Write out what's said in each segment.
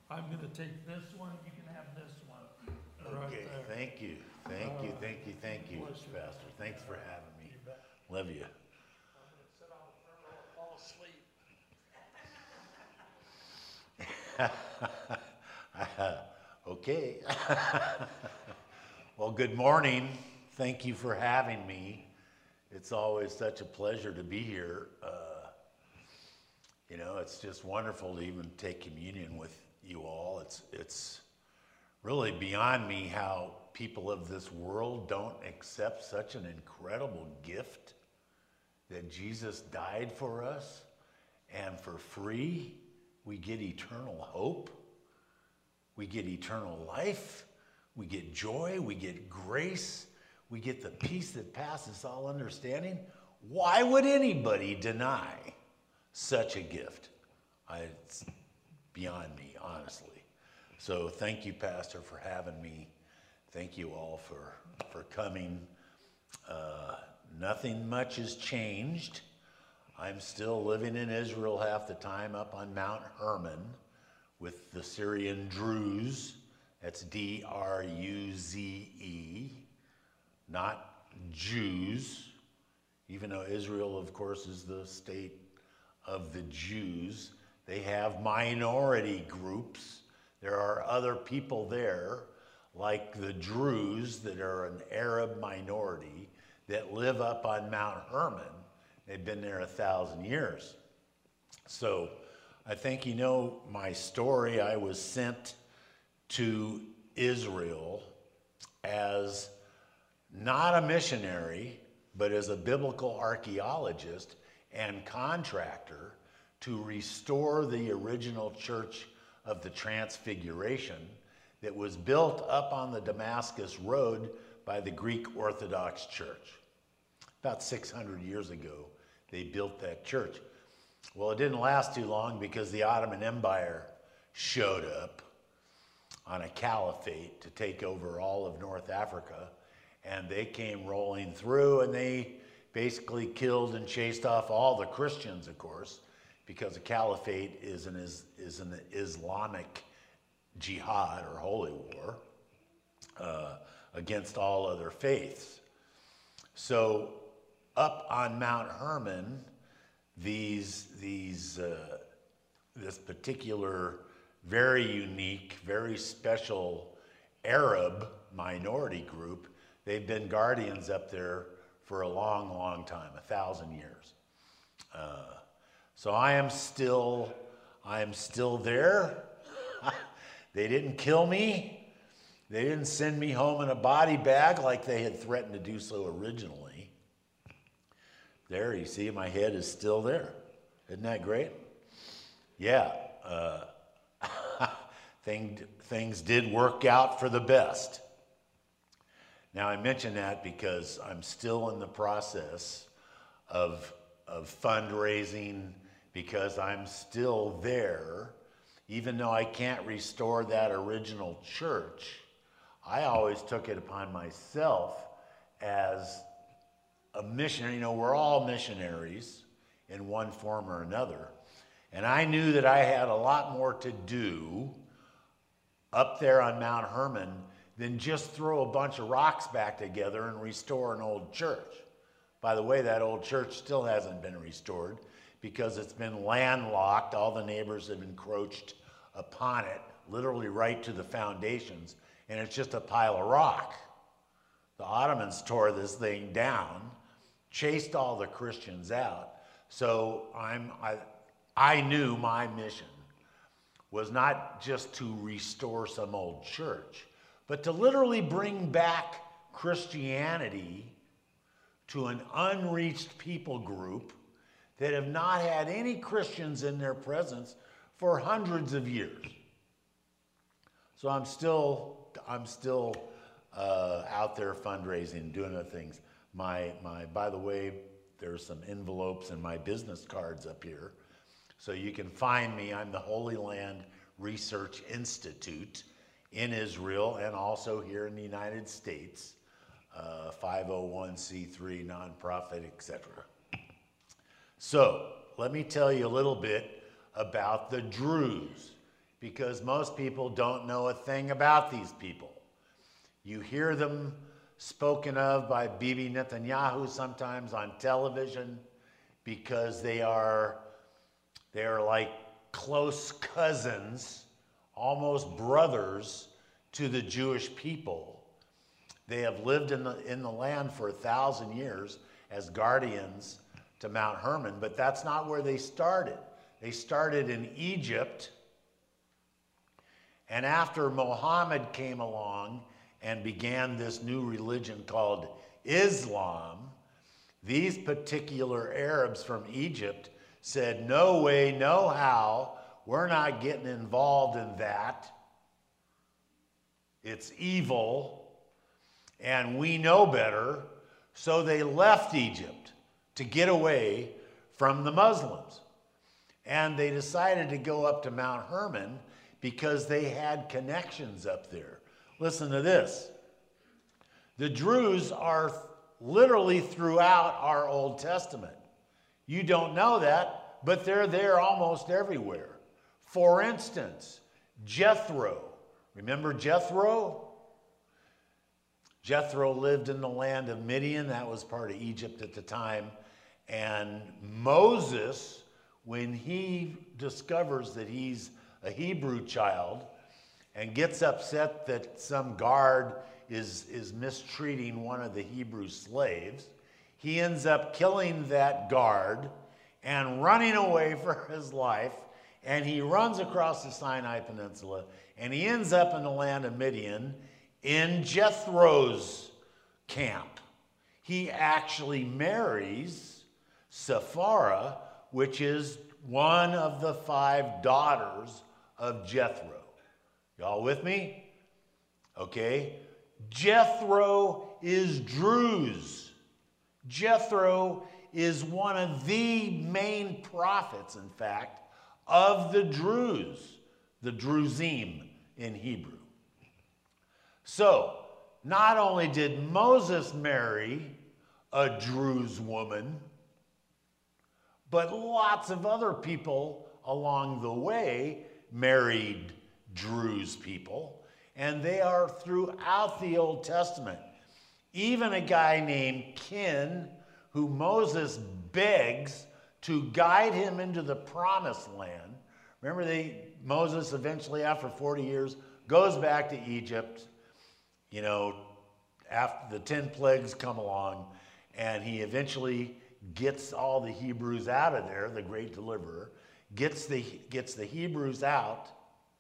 I'm going to take this one. You can have this one. Right Okay, there. thank you, thank you, Pastor. Thanks for having me. You bet. Love you. I'm going to sit on the front row and fall asleep. Okay. Well, good morning. Thank you for having me. It's always such a pleasure to be here. It's just wonderful to even take communion with you all. It's really beyond me how people of this world don't accept such an incredible gift that Jesus died for us, and for free we get eternal hope, we get eternal life, we get joy, we get grace, we get the peace that passes all understanding. Why would anybody deny such a gift? It's beyond me, honestly. So thank you, Pastor, for having me. Thank you all for coming. Nothing much has changed. I'm still living in Israel half the time up on Mount Hermon with the Syrian Druze. That's D-R-U-Z-E, not Jews, even though Israel, of course, is the state of the Jews. They have minority groups. There are other people there, like the Druze, that are an Arab minority, that live up on Mount Hermon. They've been there 1,000 years. So I think you know my story. I was sent to Israel as not a missionary, but as a biblical archaeologist and contractor to restore the original church of the Transfiguration that was built up on the Damascus Road by the Greek Orthodox Church. About 600 years ago, they built that church. Well, it didn't last too long because the Ottoman Empire showed up on a caliphate to take over all of North Africa, and they came rolling through, and they basically killed and chased off all the Christians, of course, because a caliphate is an Islamic jihad or holy war against all other faiths. So up on Mount Hermon, this particular very unique, very special Arab minority group, they've been guardians up there for a long, long time, 1,000 years. So I am still there. They didn't kill me. They didn't send me home in a body bag like they had threatened to do so originally. There, you see, my head is still there. Isn't that great? Yeah. Things did work out for the best. Now, I mention that because I'm still in the process of fundraising, because I'm still there. Even though I can't restore that original church, I always took it upon myself as a missionary. We're all missionaries in one form or another. And I knew that I had a lot more to do up there on Mount Hermon than just throw a bunch of rocks back together and restore an old church. By the way, that old church still hasn't been restored because it's been landlocked. All the neighbors have encroached upon it, literally right to the foundations, and it's just a pile of rock. The Ottomans tore this thing down, chased all the Christians out. So I knew my mission was not just to restore some old church, but to literally bring back Christianity to an unreached people group that have not had any Christians in their presence for hundreds of years. So I'm still out there fundraising, doing other things. By the way, there's some envelopes and my business cards up here. So you can find me. I'm the Holy Land Research Institute in Israel and also here in the United States, 501c3 nonprofit, etc. So let me tell you a little bit about the Druze. because most people don't know a thing about these people. You hear them spoken of by Bibi Netanyahu sometimes on television because they are like close cousins, almost brothers to the Jewish people. They have lived in the land for 1,000 years as guardians to Mount Hermon, but that's not where they started. They started in Egypt, and after Muhammad came along and began this new religion called Islam, these particular Arabs from Egypt said, no way, no how, we're not getting involved in that. It's evil, and we know better. So they left Egypt to get away from the Muslims. And they decided to go up to Mount Hermon because they had connections up there. Listen to this. The Druze are literally throughout our Old Testament. You don't know that, but they're there almost everywhere. For instance, Jethro. Remember Jethro? Jethro lived in the land of Midian. That was part of Egypt at the time. And Moses, when he discovers that he's a Hebrew child and gets upset that some guard is mistreating one of the Hebrew slaves, he ends up killing that guard and running away for his life. And he runs across the Sinai Peninsula, and he ends up in the land of Midian in Jethro's camp. He actually marries Sapphira, which is one of the 5 daughters of Jethro. Y'all with me? Okay. Jethro is Druze. Jethro is one of the main prophets, in fact, of the Druze, the Druzim in Hebrew. So, not only did Moses marry a Druze woman, but lots of other people along the way married Druze people, and they are throughout the Old Testament. Even a guy named Kin, who Moses begs to guide him into the promised land. Remember, Moses eventually, after 40 years, goes back to Egypt. You know, after the 10 plagues come along, and he eventually gets all the Hebrews out of there, the great deliverer, gets the Hebrews out,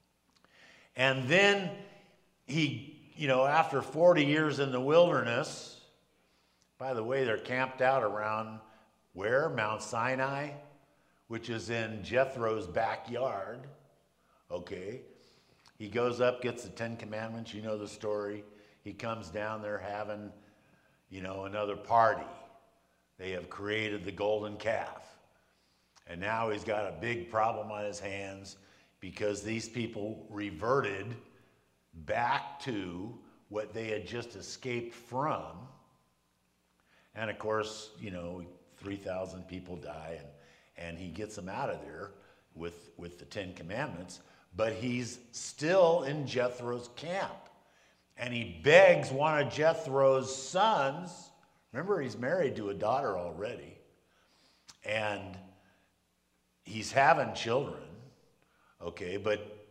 and then he, after 40 years in the wilderness, by the way, they're camped out around where? Mount Sinai, which is in Jethro's backyard. Okay. He goes up, gets the 10 Commandments. You know the story. He comes down there having, another party. They have created the golden calf. And now he's got a big problem on his hands because these people reverted back to what they had just escaped from. And of course, 3,000 people die, and he gets them out of there with the 10 Commandments, but he's still in Jethro's camp. And he begs one of Jethro's sons, remember he's married to a daughter already, and he's having children, okay, but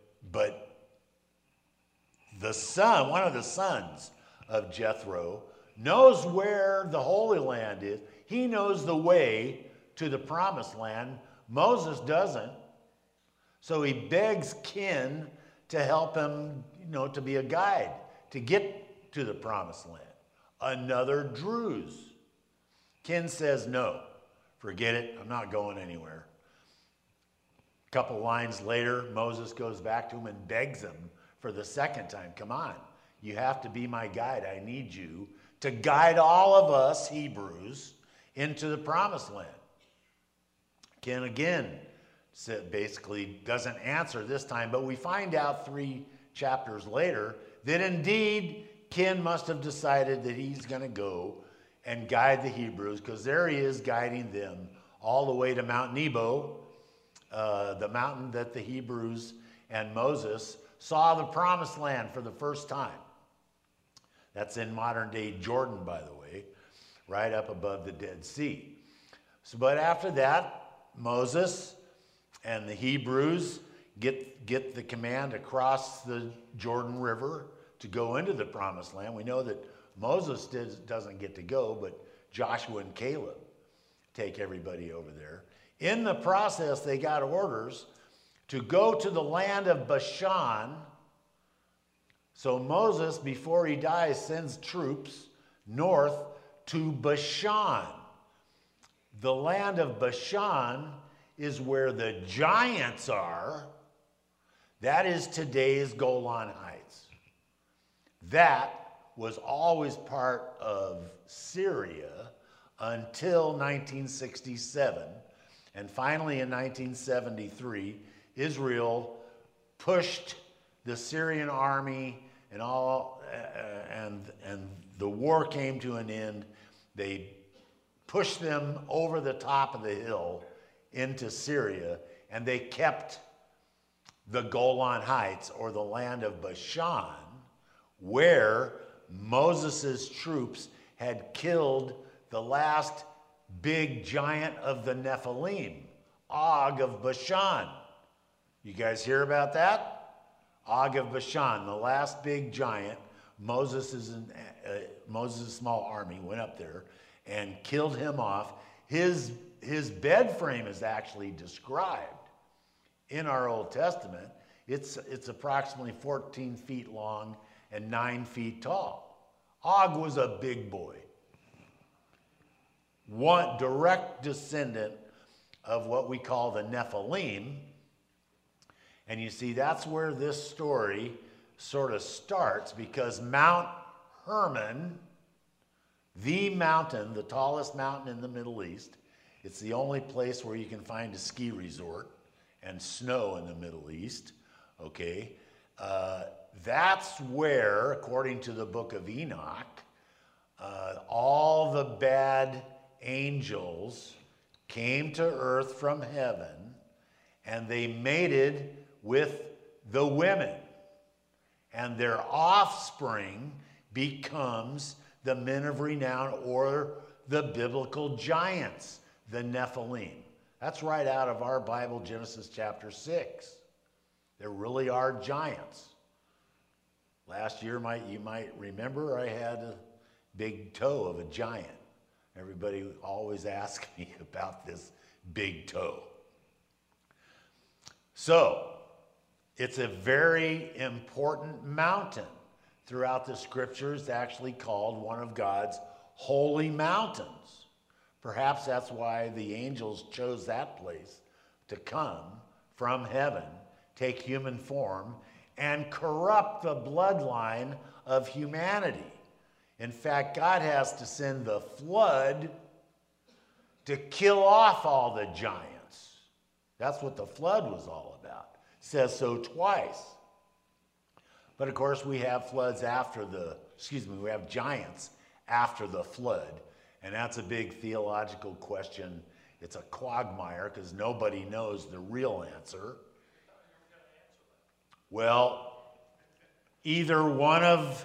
the son, one of the sons of Jethro, knows where the Holy Land is. He knows the way to the promised land. Moses doesn't. So he begs Kin to help him, to be a guide, to get to the promised land. Another Druze. Kin says, no, forget it. I'm not going anywhere. A couple lines later, Moses goes back to him and begs him for the second time. Come on, you have to be my guide. I need you to guide all of us Hebrews into the promised land. Ken again basically doesn't answer this time, but we find out 3 chapters later that indeed Ken must have decided that he's going to go and guide the Hebrews, because there he is guiding them all the way to Mount Nebo, the mountain that the Hebrews and Moses saw the promised land for the first time. That's in modern day Jordan, by the way, right up above the Dead Sea. So, but after that, Moses and the Hebrews get the command to cross the Jordan River to go into the promised land. We know that Moses doesn't get to go, but Joshua and Caleb take everybody over there. In the process, they got orders to go to the land of Bashan. So Moses, before he dies, sends troops north to Bashan. The land of Bashan is where the giants are. That is today's Golan Heights. That was always part of Syria until 1967. And finally in 1973, Israel pushed the Syrian army and the war came to an end. They pushed them over the top of the hill into Syria, and they kept the Golan Heights, or the land of Bashan, where Moses' troops had killed the last big giant of the Nephilim, Og of Bashan. You guys hear about that? Og of Bashan, the last big giant. Moses' small army went up there and killed him off. His bed frame is actually described in our Old Testament. It's approximately 14 feet long and 9 feet tall. Og was a big boy. One direct descendant of what we call the Nephilim. And you see, that's where this story sort of starts, because Mount Hermon, the mountain, the tallest mountain in the Middle East, it's the only place where you can find a ski resort and snow in the Middle East, okay? That's where, according to the book of Enoch, all the bad angels came to earth from heaven, and they mated with the women, and their offspring becomes the men of renown, or the biblical giants, the Nephilim. That's right out of our Bible, Genesis chapter 6. There really are giants. Last year, you might remember, I had a big toe of a giant. Everybody always asks me about this big toe. So, it's a very important mountain throughout the scriptures. It's actually called one of God's holy mountains. Perhaps that's why the angels chose that place to come from heaven, take human form, and corrupt the bloodline of humanity. In fact, God has to send the flood to kill off all the giants. That's what the flood was all about. It says so twice. But of course, we have floods after we have giants after the flood. And that's a big theological question. It's a quagmire because nobody knows the real answer. Well, either one of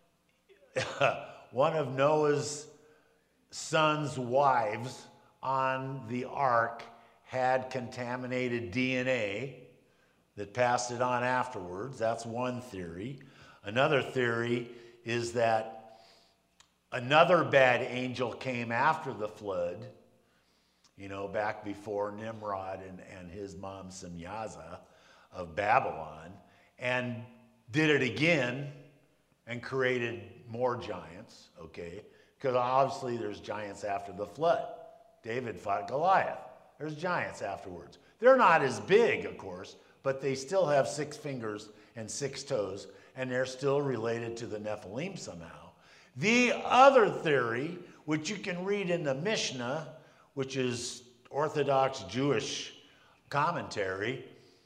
Noah's sons' wives on the ark had contaminated DNA that passed it on afterwards. That's one theory. Another theory is that another bad angel came after the flood, back before Nimrod and his mom Semyaza of Babylon, and did it again and created more giants, okay? Because obviously there's giants after the flood. David fought Goliath. There's giants afterwards. They're not as big, of course, but they still have 6 fingers and 6 toes, and they're still related to the Nephilim somehow. The other theory, which you can read in the Mishnah, which is Orthodox Jewish commentary,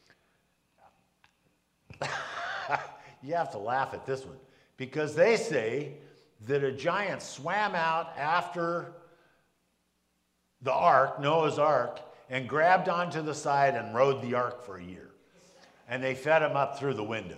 you have to laugh at this one, because they say that a giant swam out after the ark, Noah's ark, and grabbed onto the side and rode the ark for a year. and they fed him up through the window.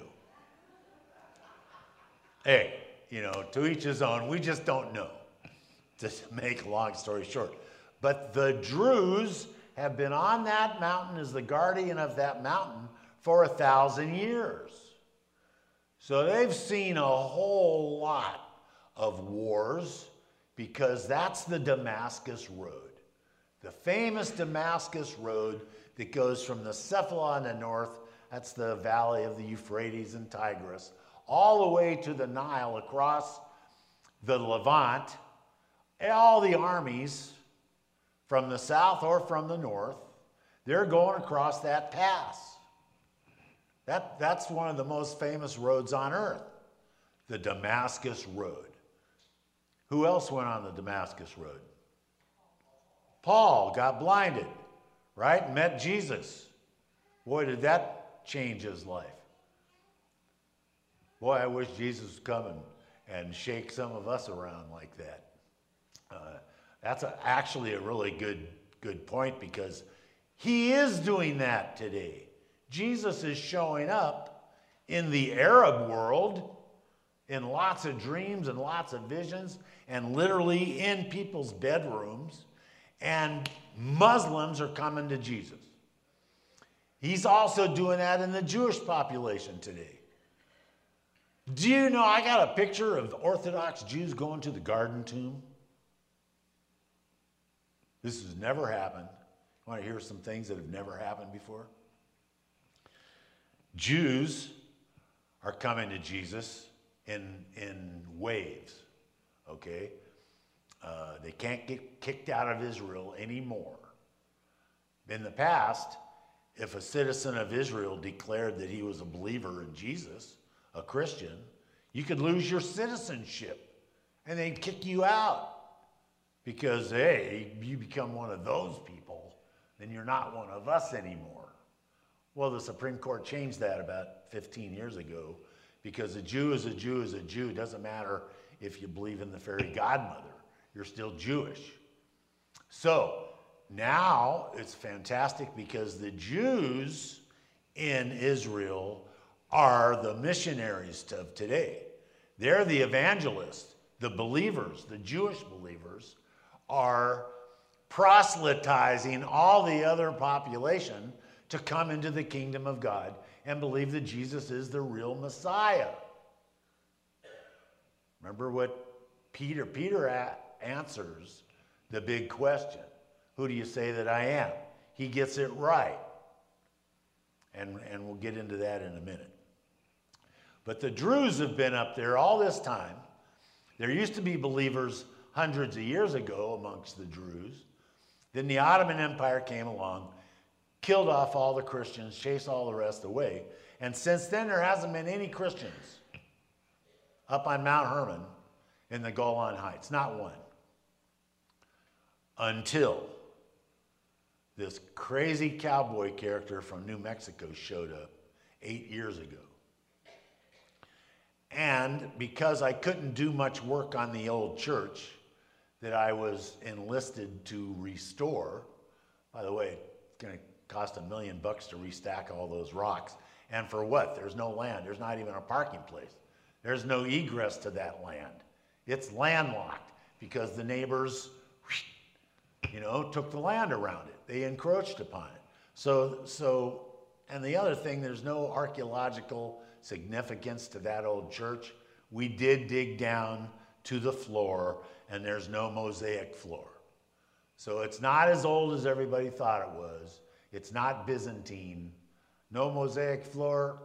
Hey, to each his own. We just don't know, to make a long story short. But the Druze have been on that mountain as the guardian of that mountain for 1,000 years. So they've seen a whole lot of wars, because that's the Damascus Road. The famous Damascus Road that goes from the Cephala in the north, that's the valley of the Euphrates and Tigris, all the way to the Nile across the Levant. All the armies from the south or from the north, they're going across that pass. That's one of the most famous roads on earth, the Damascus Road. Who else went on the Damascus Road? Paul got blinded, right? Met Jesus. Boy, did that change his life. Boy, I wish Jesus would come and shake some of us around like that. That's actually a really good point, because he is doing that today. Jesus is showing up in the Arab world in lots of dreams and lots of visions, and literally in people's bedrooms, and Muslims are coming to Jesus. He's also doing that in the Jewish population today. Do you know, I got a picture of Orthodox Jews going to the Garden Tomb. This has never happened. You want to hear some things that have never happened before? Jews are coming to Jesus in waves, okay? They can't get kicked out of Israel anymore. In the past, if a citizen of Israel declared that he was a believer in Jesus, a Christian, you could lose your citizenship and they'd kick you out. Because, hey, you become one of those people, then you're not one of us anymore. Well, the Supreme Court changed that about 15 years ago, because a Jew is a Jew is a Jew. It doesn't matter if you believe in the fairy godmother. You're still Jewish. So now it's fantastic, because the Jews in Israel are the missionaries of today. They're the evangelists, the believers, the Jewish believers are proselytizing all the other population to come into the kingdom of God and believe that Jesus is the real Messiah. Remember what Peter answers the big question. Who do you say that I am? He gets it right. And we'll get into that in a minute. But the Druze have been up there all this time. There used to be believers hundreds of years ago amongst the Druze. Then the Ottoman Empire came along, killed off all the Christians, chased all the rest away. And since then, there hasn't been any Christians up on Mount Hermon in the Golan Heights. Not one. Until this crazy cowboy character from New Mexico showed up 8 years ago. And because I couldn't do much work on the old church that I was enlisted to restore, by the way, it's going to cost $1 million to restack all those rocks. And for what? There's no land. There's not even a parking place. There's no egress to that land. It's landlocked because the neighbors, took the land around it. They encroached upon it. So, and the other thing, there's no archaeological significance to that old church. We did dig down to the floor, and there's no mosaic floor. So it's not as old as everybody thought it was. It's not Byzantine. No mosaic floor.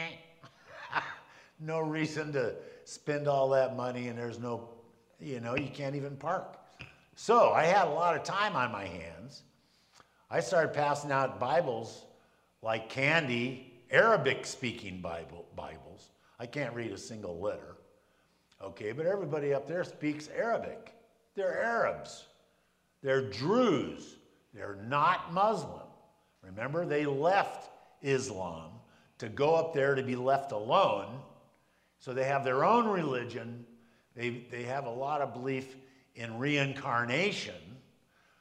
No reason to spend all that money, and there's no, you can't even park. So I had a lot of time on my hands. I started passing out Bibles like candy, Arabic-speaking Bibles. I can't read a single letter. Okay, but everybody up there speaks Arabic. They're Arabs. They're Druze. They're not Muslim. Remember, they left Islam to go up there to be left alone. So they have their own religion. They have a lot of belief in reincarnation.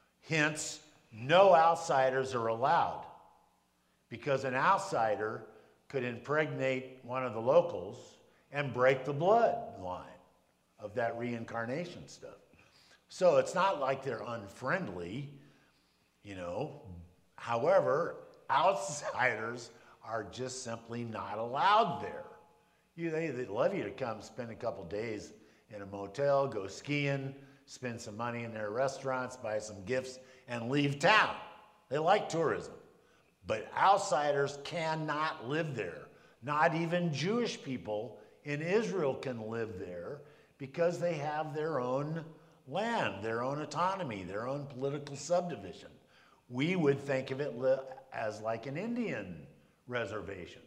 Hence, no outsiders are allowed. Because an outsider could impregnate one of the locals and break the bloodline of that reincarnation stuff. So it's not like they're unfriendly, you know. However, outsiders are just simply not allowed there. They'd love you to come spend a couple days in a motel, go skiing, spend some money in their restaurants, buy some gifts, and leave town. They like tourism. But outsiders cannot live there. Not even Jewish people in Israel can live there because they have their own land, their own autonomy, their own political subdivision. We would think of it as like an Indian reservation.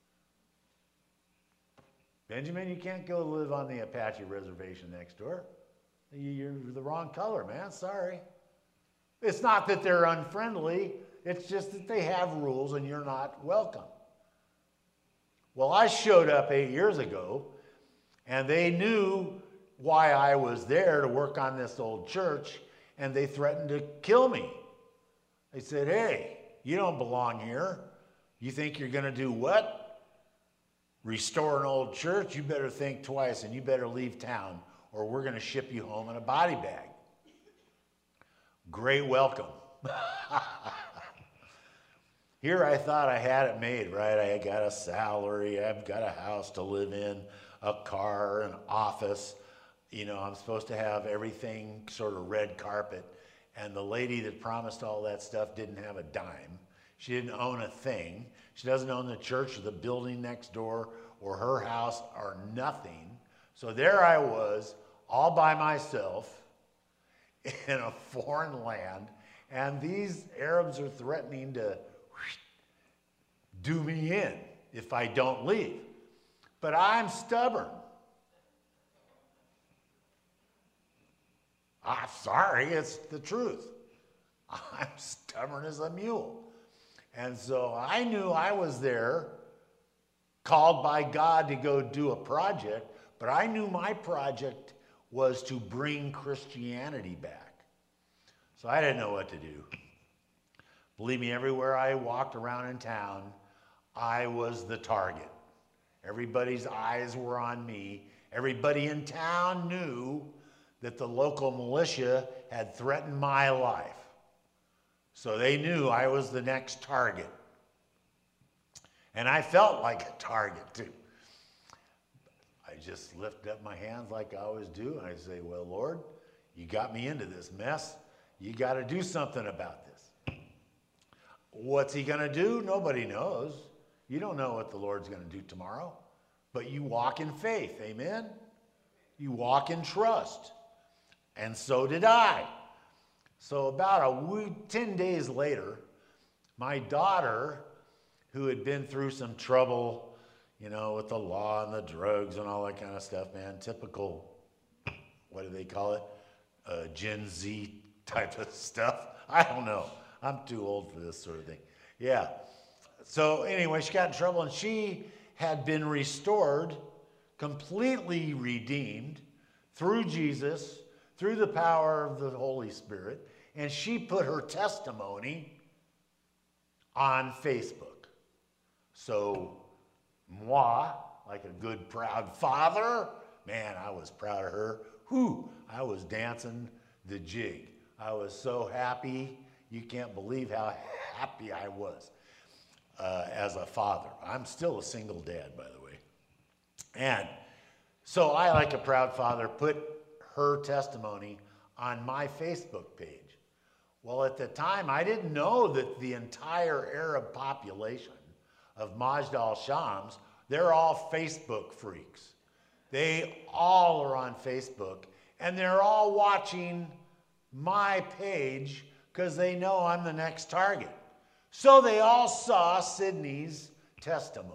Benjamin, you can't go live on the Apache reservation next door. You're the wrong color, man. Sorry. It's not that they're unfriendly. It's just that they have rules and you're not welcome. Well, I showed up 8 years ago, and they knew why I was there to work on this old church, and they threatened to kill me. They said, hey, you don't belong here. You think you're going to do what? Restore an old church? You better think twice, and you better leave town, or we're going to ship you home in a body bag. Great welcome. Here I thought I had it made, right? I got a salary, I've got a house to live in, a car, an office. You know, I'm supposed to have everything sort of red carpet. And the lady that promised all that stuff didn't have a dime. She didn't own a thing. She doesn't own the church or the building next door or her house or nothing. So there I was, all by myself in a foreign land. And these Arabs are threatening to do me in if I don't leave. But I'm stubborn. I'm sorry, it's the truth. I'm stubborn as a mule. And so I knew I was there, called by God to go do a project, but I knew my project was to bring Christianity back. So I didn't know what to do. Believe me, everywhere I walked around in town, I was the target. Everybody's eyes were on me. Everybody in town knew that the local militia had threatened my life. So they knew I was the next target. And I felt like a target too. I just lifted up my hands like I always do, and I say, well, Lord, you got me into this mess. You got to do something about this. What's he going to do? Nobody knows. You don't know what the Lord's going to do tomorrow. But you walk in faith, amen? You walk in trust. And so did I. So about 10 days later, my daughter, who had been through some trouble, you know, with the law and the drugs and all that kind of stuff, man, typical, what do they call it? Gen Z type of stuff. I don't know. I'm too old for this sort of thing. Yeah. So anyway, she got in trouble, and she had been restored, completely redeemed through Jesus, through the power of the Holy Spirit, and she put her testimony on Facebook. So moi, like a good proud father, man, I was proud of her. Whew, I was dancing the jig. I was so happy. You can't believe how happy I was as a father. I'm still a single dad, by the way. And so I, like a proud father, put her testimony on my Facebook page. Well, at the time, I didn't know that the entire Arab population of Majd al-Shams, they're all Facebook freaks. They all are on Facebook, and they're all watching my page because they know I'm the next target. So they all saw Sydney's testimony,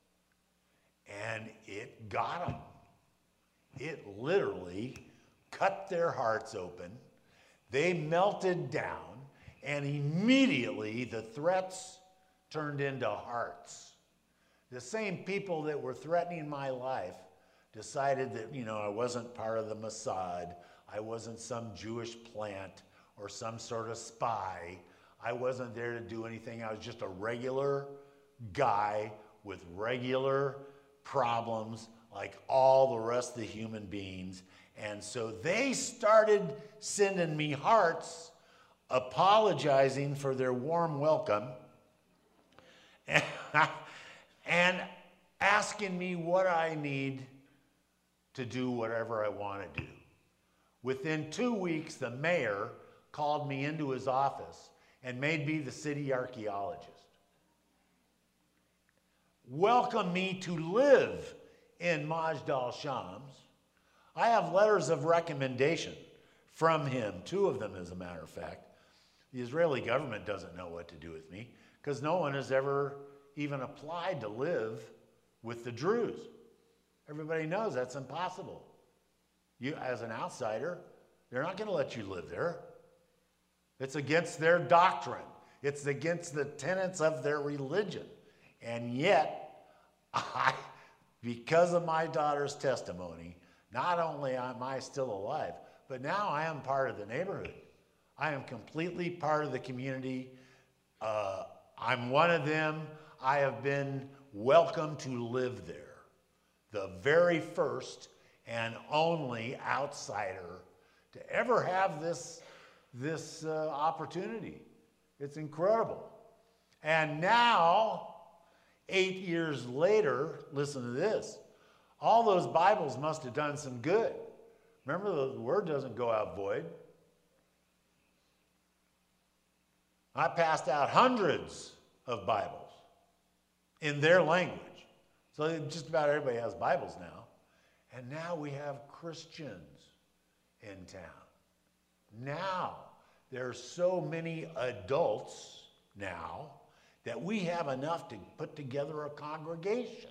and it got them. It literally cut their hearts open. They melted down, and immediately the threats turned into hearts. The same people that were threatening my life decided that, you know, I wasn't part of the Mossad. I wasn't some Jewish plant or some sort of spy. I wasn't there to do anything. I was just a regular guy with regular problems like all the rest of the human beings. And so they started sending me hearts, apologizing for their warm welcome, and asking me what I need to do whatever I want to do. Within 2 weeks, the mayor called me into his office and made me the city archaeologist. Welcomed me to live in Majdal Shams. I have letters of recommendation from him, 2 of them as a matter of fact. The Israeli government doesn't know what to do with me because no one has ever even applied to live with the Druze. Everybody knows that's impossible. You, as an outsider, they're not going to let you live there. It's against their doctrine. It's against the tenets of their religion. And yet, because of my daughter's testimony, not only am I still alive, but now I am part of the neighborhood. I am completely part of the community. I'm one of them. I have been welcome to live there. The very first and only outsider to ever have this opportunity. It's incredible. And now, 8 years later, listen to this. All those Bibles must have done some good. Remember, the word doesn't go out void. I passed out hundreds of Bibles in their language. So just about everybody has Bibles now. And now we have Christians in town. Now, there's so many adults now that we have enough to put together a congregation.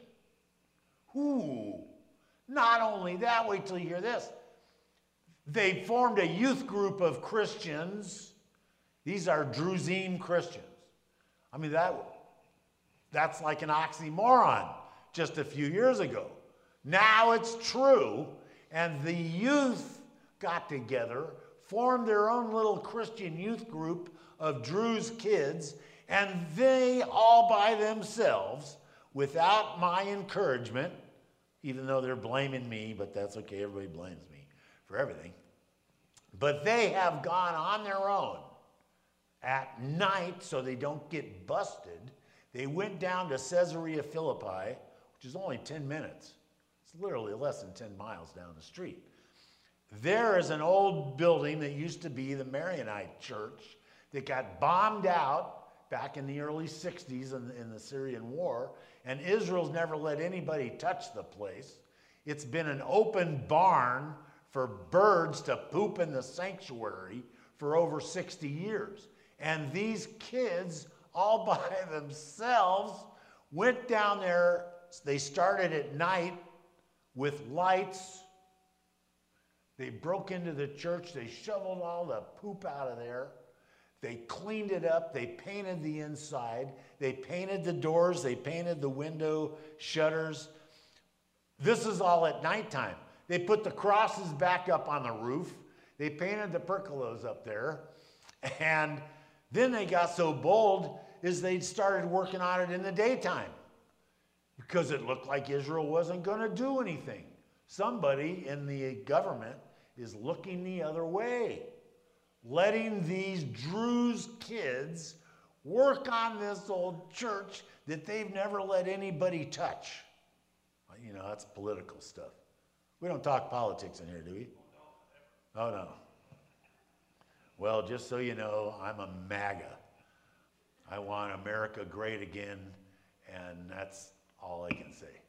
Ooh, not only that, wait till you hear this. They formed a youth group of Christians. These are Druzine Christians. I mean, that's like an oxymoron just a few years ago. Now it's true, and the youth got together, formed their own little Christian youth group of Druze kids, and they all by themselves, without my encouragement, even though they're blaming me, but that's okay, everybody blames me for everything. But they have gone on their own at night so they don't get busted. They went down to Caesarea Philippi, which is only 10 minutes. It's literally less than 10 miles down the street. There is an old building that used to be the Maronite church that got bombed out back in the early 60s in the Syrian war, and Israel's never let anybody touch the place. It's been an open barn for birds to poop in the sanctuary for over 60 years. And these kids, all by themselves, went down there. They started at night with lights. They broke into the church. They shoveled all the poop out of there. They cleaned it up. They painted the inside. They painted the doors. They painted the window shutters. This is all at nighttime. They put the crosses back up on the roof. They painted the pergolas up there. And then they got so bold is they started working on it in the daytime because it looked like Israel wasn't going to do anything. Somebody in the government is looking the other way, letting these Druze kids work on this old church that they've never let anybody touch. You know, that's political stuff. We don't talk politics in here, do we? Oh, no. Well, just so you know, I'm a MAGA. I want America great again, and that's all I can say.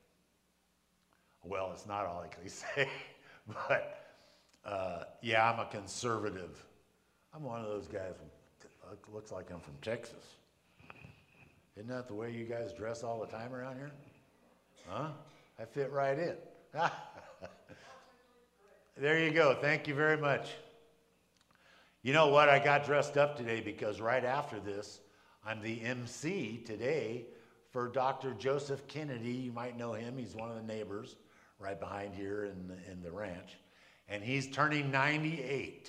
Well, it's not all I can say, but yeah, I'm a conservative. I'm one of those guys who looks like I'm from Texas. Isn't that the way you guys dress all the time around here? Huh? I fit right in. There you go. Thank you very much. You know what? I got dressed up today because right after this, I'm the MC today for Dr. Joseph Kennedy. You might know him. He's one of the neighbors right behind here in the ranch. And he's turning 98.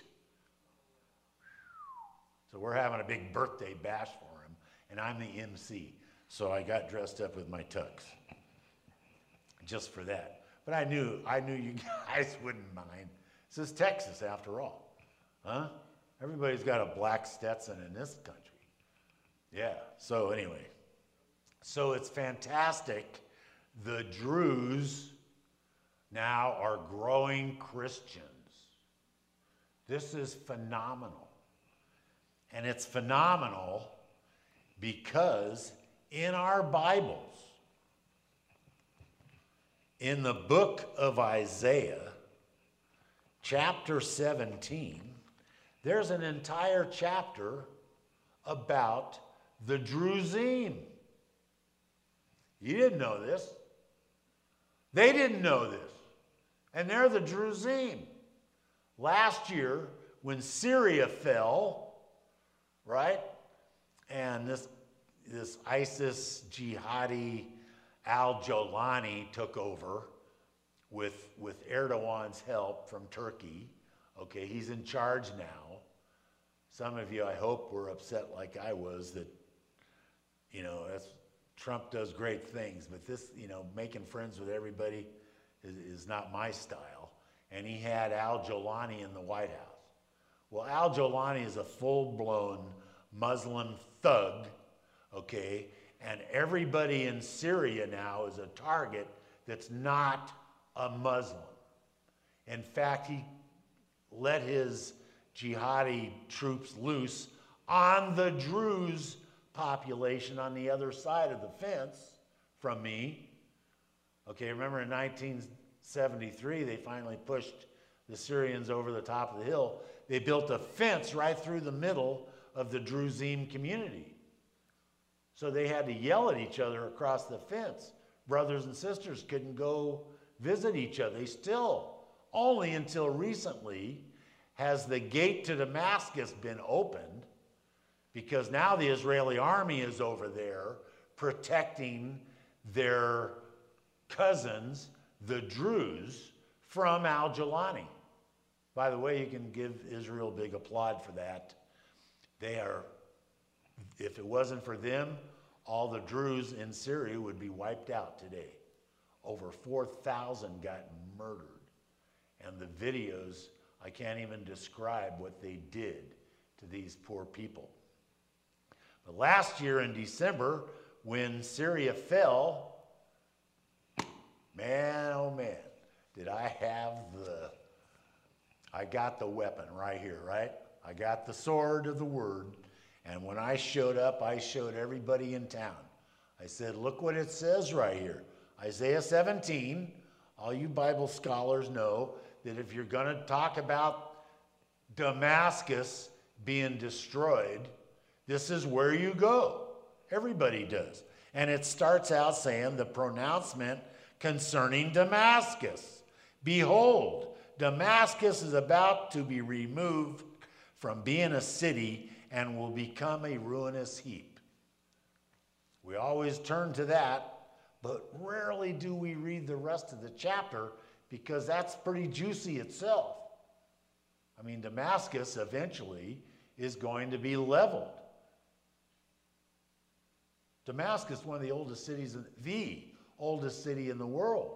So we're having a big birthday bash for him, and I'm the MC. So I got dressed up with my tux just for that. But I knew you guys wouldn't mind. This is Texas after all. Huh? Everybody's got a black Stetson in this country. Yeah, so anyway. So it's fantastic. The Druze now are growing Christians. This is phenomenal. And it's phenomenal because in our Bibles, in the book of Isaiah, chapter 17, there's an entire chapter about the Druzim. You didn't know this. They didn't know this. And they're the Druzim. Last year, when Syria fell, right, and this ISIS jihadi al-Jolani took over with Erdogan's help from Turkey. Okay, he's in charge now. Some of you, I hope, were upset like I was that, Trump does great things, but this, making friends with everybody is not my style. And he had al-Jolani in the White House. Well, al-Jolani is a full-blown Muslim thug, okay? And everybody in Syria now is a target that's not a Muslim. In fact, he let his jihadi troops loose on the Druze population on the other side of the fence from me. Okay, remember in 1973, they finally pushed the Syrians over the top of the hill. They built a fence right through the middle of the Druzim community. So they had to yell at each other across the fence. Brothers and sisters couldn't go visit each other. They still, only until recently, has the gate to Damascus been opened, because now the Israeli army is over there protecting their cousins, the Druze, from al-Jolani. By the way, you can give Israel big applaud for that. They are, if it wasn't for them, all the Druze in Syria would be wiped out today. Over 4,000 got murdered. And the videos, I can't even describe what they did to these poor people. But last year in December, when Syria fell, man, oh man, did I got the weapon right here, right? I got the sword of the word. And when I showed up, I showed everybody in town. I said, look what it says right here. Isaiah 17, all you Bible scholars know that if you're going to talk about Damascus being destroyed, this is where you go. Everybody does. And it starts out saying the pronouncement concerning Damascus. Behold, Damascus is about to be removed from being a city and will become a ruinous heap. We always turn to that, but rarely do we read the rest of the chapter because that's pretty juicy itself. I mean, Damascus eventually is going to be leveled. Damascus, one of the oldest cities, the oldest city in the world.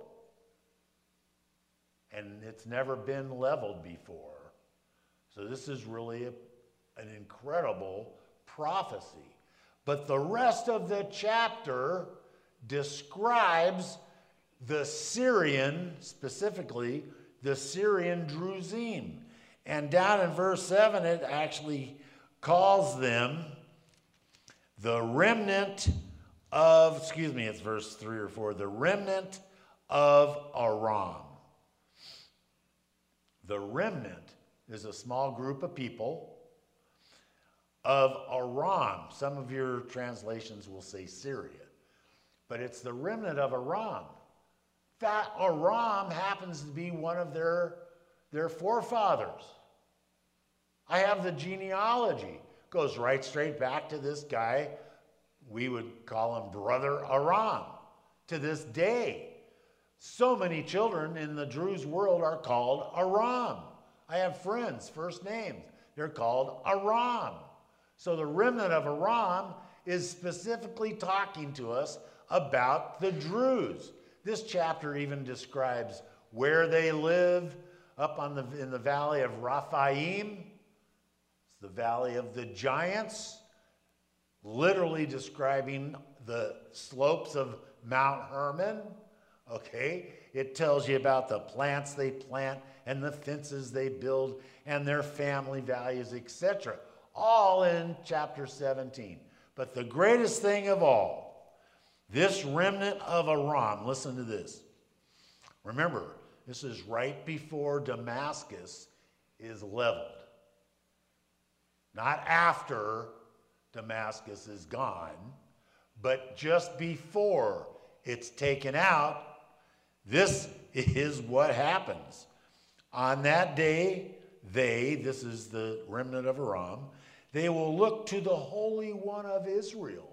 And it's never been leveled before. So this is really an incredible prophecy. But the rest of the chapter describes the Syrian, specifically the Syrian Druzim. And down in verse 7, it actually calls them the remnant of, it's verse 3 or 4, the remnant of Aram. The remnant is a small group of people of Aram. Some of your translations will say Syria, but it's the remnant of Aram. That Aram happens to be one of their forefathers. I have the genealogy. Goes right straight back to this guy. We would call him Brother Aram to this day. So many children in the Druze world are called Aram. I have friends, first names. They're called Aram. So the remnant of Aram is specifically talking to us about the Druze. This chapter even describes where they live up in the valley of Rephaim. It's the valley of the giants, literally describing the slopes of Mount Hermon. Okay, it tells you about the plants they plant and the fences they build and their family values, etc. All in chapter 17. But the greatest thing of all, this remnant of Aram, listen to this. Remember, this is right before Damascus is leveled. Not after Damascus is gone, but just before it's taken out. This is what happens. On that day, this is the remnant of Aram, they will look to the Holy One of Israel.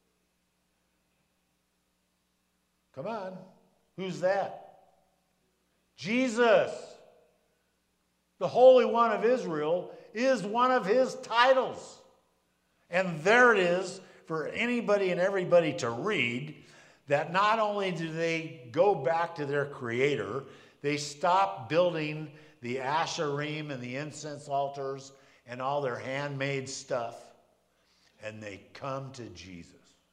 Come on. Who's that? Jesus. The Holy One of Israel is one of his titles. And there it is for anybody and everybody to read, that not only do they go back to their Creator, they stop building the Asherim and the incense altars and all their handmade stuff, and they come to Jesus.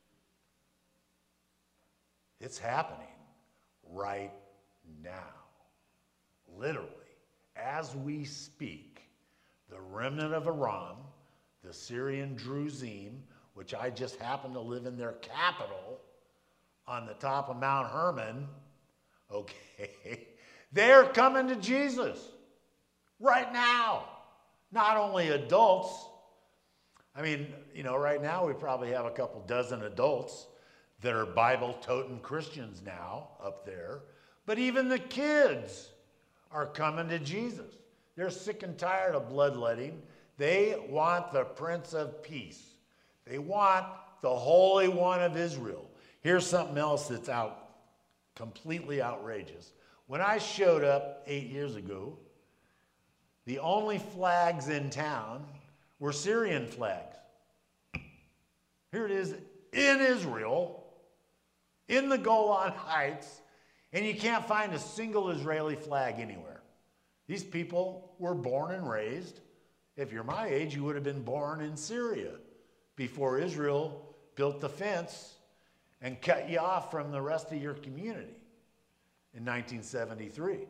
It's happening right now. Literally, as we speak, the remnant of Aram, the Syrian Druzim, which I just happen to live in their capital, on the top of Mount Hermon, okay, they're coming to Jesus right now. Not only adults, I mean, right now we probably have a couple dozen adults that are Bible-toting Christians now up there, but even the kids are coming to Jesus. They're sick and tired of bloodletting. They want the Prince of Peace. They want the Holy One of Israel. Here's something else that's completely outrageous. When I showed up 8 years ago, the only flags in town were Syrian flags. Here it is in Israel, in the Golan Heights, and you can't find a single Israeli flag anywhere. These people were born and raised. If you're my age, you would have been born in Syria before Israel built the fence and cut you off from the rest of your community in 1973.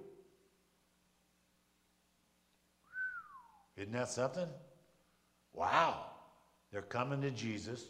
Isn't that something? Wow. They're coming to Jesus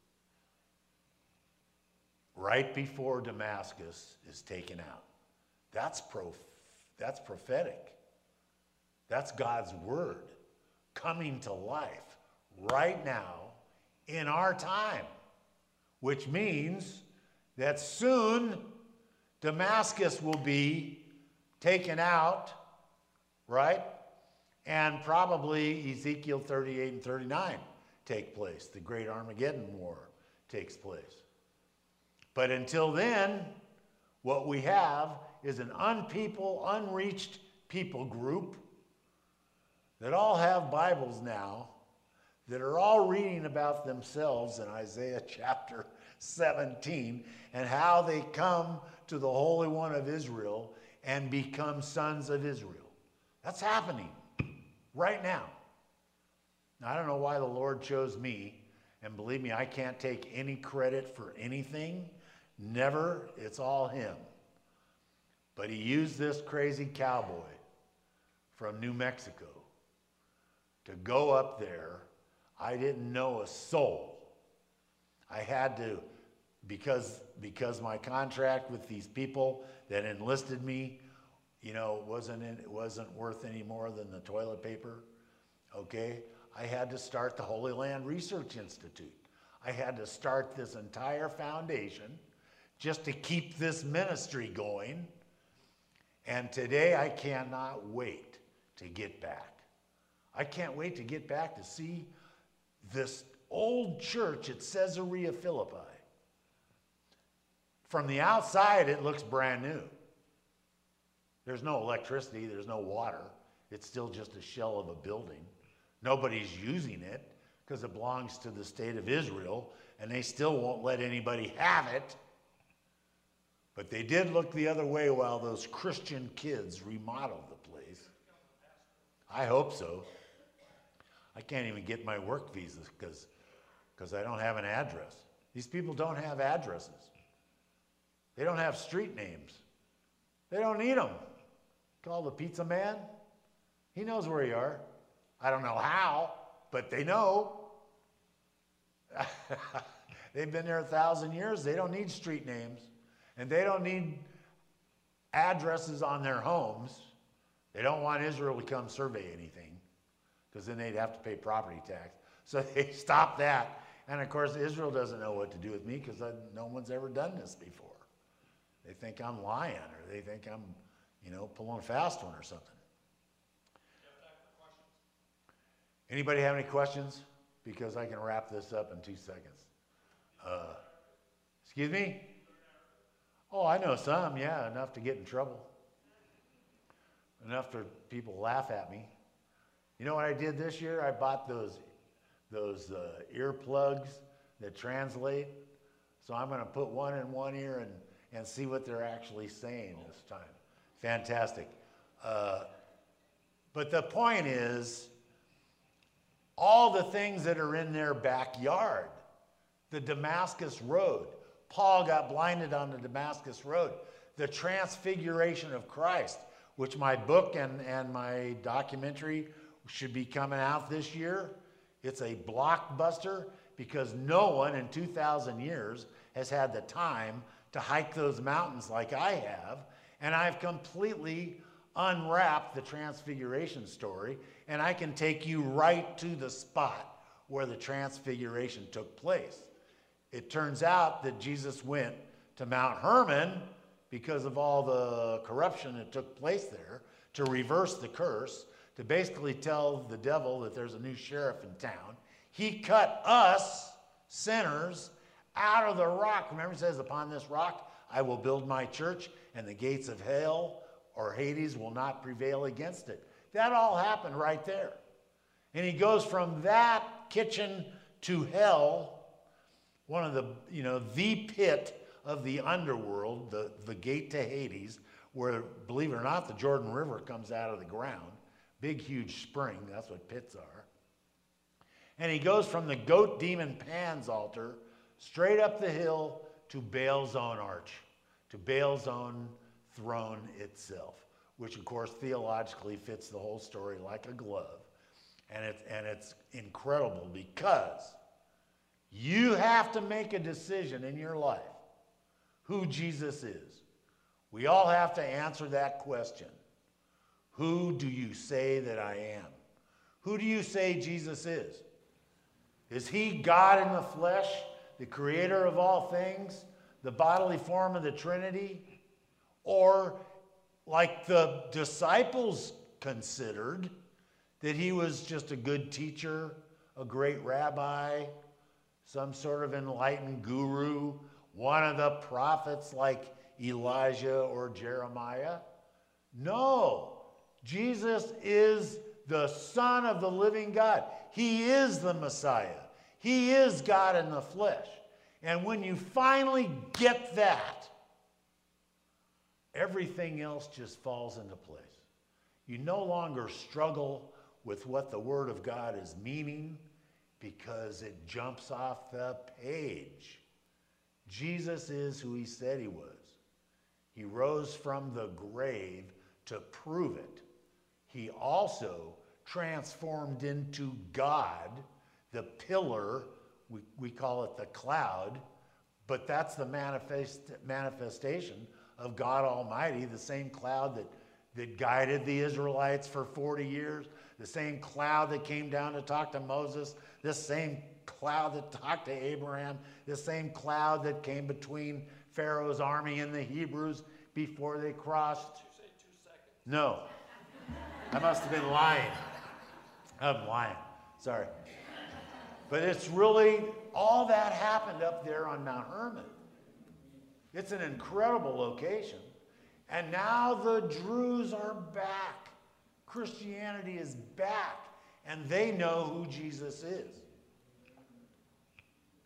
right before Damascus is taken out. That's prophetic. That's God's word coming to life right now in our time, which means that soon Damascus will be taken out, right? And probably Ezekiel 38 and 39 take place. The great Armageddon War takes place. But until then, what we have is an unreached people group that all have Bibles now, that are all reading about themselves in Isaiah chapter 17 and how they come to the Holy One of Israel and become sons of Israel. That's happening right now. Now, I don't know why the Lord chose me, and believe me, I can't take any credit for anything. Never. It's all him. But he used this crazy cowboy from New Mexico to go up there. I didn't know a soul. I had to, because my contract with these people that enlisted me, wasn't worth any more than the toilet paper. Okay, I had to start the Holy Land Research Institute. I had to start this entire foundation just to keep this ministry going. And today I cannot wait to get back. I can't wait to get back to see this old church at Caesarea Philippi. From the outside, it looks brand new. There's no electricity, there's no water. It's still just a shell of a building. Nobody's using it because it belongs to the state of Israel and they still won't let anybody have it. But they did look the other way while those Christian kids remodeled the place. I hope so. I can't even get my work visas because I don't have an address. These people don't have addresses. They don't have street names. They don't need them. Call the pizza man. He knows where you are. I don't know how, but they know. They've been there 1,000 years. They don't need street names. And they don't need addresses on their homes. They don't want Israel to come survey anything, because then they'd have to pay property tax. So they stopped that. And of course, Israel doesn't know what to do with me, because no one's ever done this before. They think I'm lying, or they think I'm, pulling a fast one or something. Anybody have any questions? Because I can wrap this up in 2 seconds. Excuse me? Oh, I know some, yeah, enough to get in trouble. Enough for people to laugh at me. You know what I did this year? I bought those earplugs that translate. So I'm going to put one in one ear and see what they're actually saying this time. Fantastic. But the point is, all the things that are in their backyard, the Damascus Road. Paul got blinded on the Damascus Road. The Transfiguration of Christ, which my book and my documentary should be coming out this year. It's a blockbuster because no one in 2,000 years has had the time to hike those mountains like I have. And I've completely unwrapped the Transfiguration story, and I can take you right to the spot where the Transfiguration took place. It turns out that Jesus went to Mount Hermon because of all the corruption that took place there, to reverse the curse, to basically tell the devil that there's a new sheriff in town. He cut us, sinners, out of the rock. Remember, it says, upon this rock I will build my church, and the gates of hell or Hades will not prevail against it. That all happened right there. And he goes from that kitchen to hell, one of the pit of the underworld, the gate to Hades, where, believe it or not, the Jordan River comes out of the ground. Big, huge spring. That's what pits are. And he goes from the goat demon Pan's altar straight up the hill to Baal's own arch, to Baal's own throne itself, which, of course, theologically fits the whole story like a glove. And it's incredible because you have to make a decision in your life who Jesus is. We all have to answer that question. Who do you say that I am? Who do you say Jesus is? Is he God in the flesh, the creator of all things, the bodily form of the Trinity? Or, like the disciples considered, that he was just a good teacher, a great rabbi, some sort of enlightened guru, one of the prophets like Elijah or Jeremiah? No, Jesus is the Son of the living God. He is the Messiah. He is God in the flesh. And when you finally get that, everything else just falls into place. You no longer struggle with what the Word of God is meaning because it jumps off the page. Jesus is who he said he was. He rose from the grave to prove it. He also transformed into God, the pillar, we call it the cloud, but that's the manifestation of God Almighty, the same cloud that guided the Israelites for 40 years, the same cloud that came down to talk to Moses, this same cloud that talked to Abraham, the same cloud that came between Pharaoh's army and the Hebrews before they crossed. Did you say 2 seconds? No. I must have been lying. I'm lying. Sorry. But it's really, all that happened up there on Mount Hermon. It's an incredible location. And now the Druze are back. Christianity is back. And they know who Jesus is.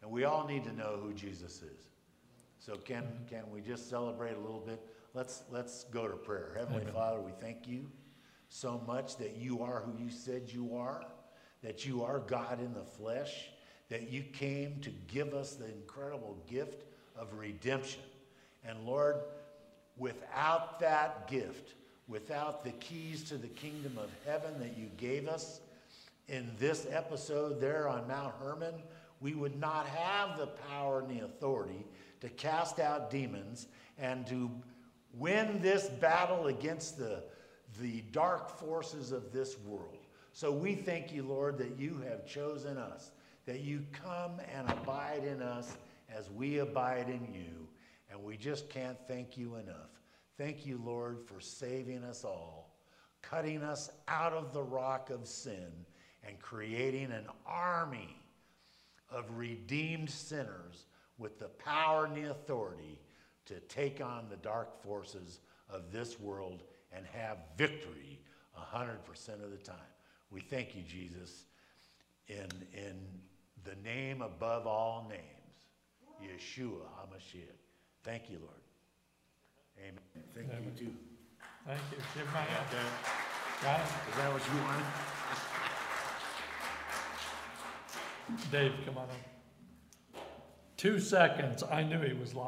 And we all need to know who Jesus is. So can we just celebrate a little bit? Let's go to prayer. Heavenly Amen. Father, we thank you so much that you are who you said you are, that you are God in the flesh, that you came to give us the incredible gift of redemption. And Lord, without that gift, without the keys to the kingdom of heaven that you gave us in this episode there on Mount Hermon, we would not have the power and the authority to cast out demons and to win this battle against the dark forces of this world. So we thank you, Lord, that you have chosen us, that you come and abide in us as we abide in you. And we just can't thank you enough. Thank you, Lord, for saving us all, cutting us out of the rock of sin, and creating an army of redeemed sinners with the power and the authority to take on the dark forces of this world and have victory 100% of the time. We thank you, Jesus, in the name above all names, Yeshua HaMashiach. Thank you, Lord. Amen. Thank Amen. you, too. Thank you. Give my hand. Okay. Got it? Is that what you wanted? Dave, come on up. 2 seconds. I knew he was lying.